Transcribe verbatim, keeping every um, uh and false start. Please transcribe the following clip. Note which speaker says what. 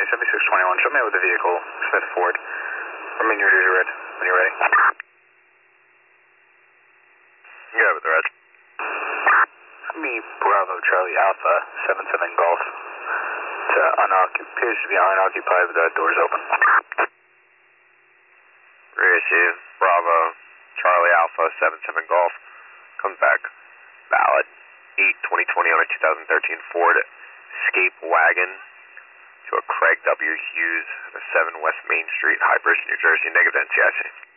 Speaker 1: County, seventy-six twenty-one. Show me out with the vehicle, Smith Ford. I mean, you're, you're ready. When you're ready.
Speaker 2: Yeah, with the reg.
Speaker 1: Me, Bravo, Charlie, Alpha, seven seven Golf. It's uh, unoccupied, appears to be unoccupied with the doors open.
Speaker 2: Reissue, Bravo, Charlie, Alpha, seven seven Golf. Comes back. Valid. eight twenty twenty on a two thousand thirteen Ford Escape wagon to a Craig W. Hughes, seven West Main Street, High Bridge, New Jersey, negative N C I C.